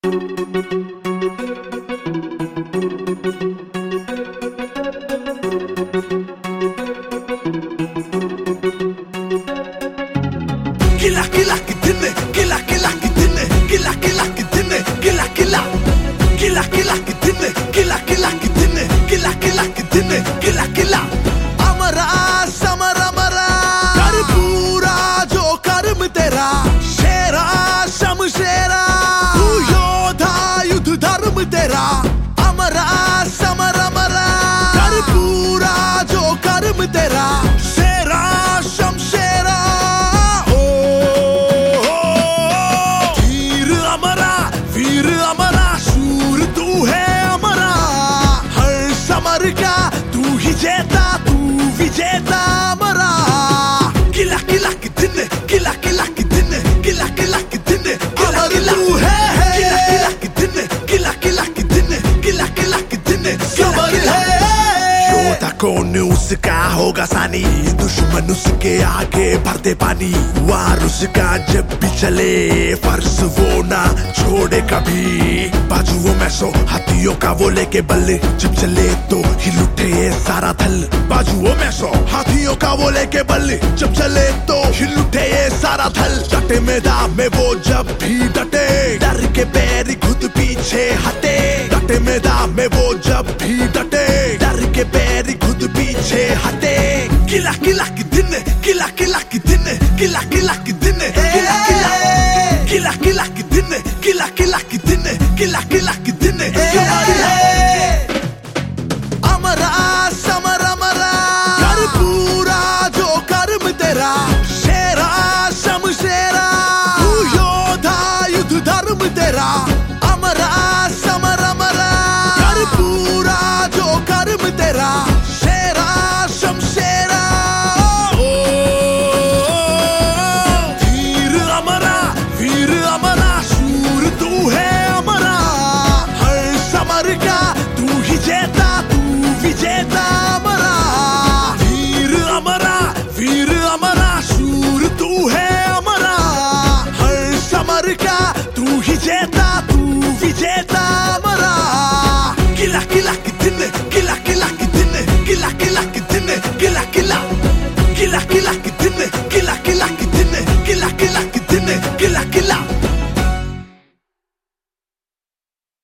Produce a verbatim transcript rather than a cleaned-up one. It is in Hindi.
Killa killa gidin, killa killa gidin, killa killa gidin, killa killa. Killa killa gidin, killa killa gidin, killa killa gidin, killa killa. Amara samara mara, कर पूरा जो कर्म तेरा, शेरा शमशेरा, तू योद्धा युद्ध धर्म तेरा. Amara samara mara, कर पूरा जो कर्म तेरा, शेरा शमशेरा. वीर अमरा शूर तू है अमरा, हर समर का तू ही जेता, तू विजेता अमरा. किला किला की दिन, किला किला की दिन, किला किला की दिन, किला किला तू है. किला किला की दिन, किला किला की दिन, किला किला की दिन, समर है. योद्धा कौन उसका होगा सानी, दुश्मन उसके आगे भर दे पानी. वार उसका जब भी चले फर्ज वो ना छोड़े कभी. बाजुओं में सो हाथियों का वो लेके बल, जब चले तो हिल उठे ये सारा थल. बाजुओं में सो हाथियों का वो लेके बल, जब चले तो हिल उठे ये सारा थल. डटे मैदान में वो जब भी डटे, डर के पैर खुद पीछे हटे. डटे मैदान में वो जब भी डटे, डर के पैर खुद पीछे हटे. किला किला की दिन, किला किला की दिन, किला किला की दिन, किला किला. किला किला की दिन, किला किला की दिन, किला किला की दिन.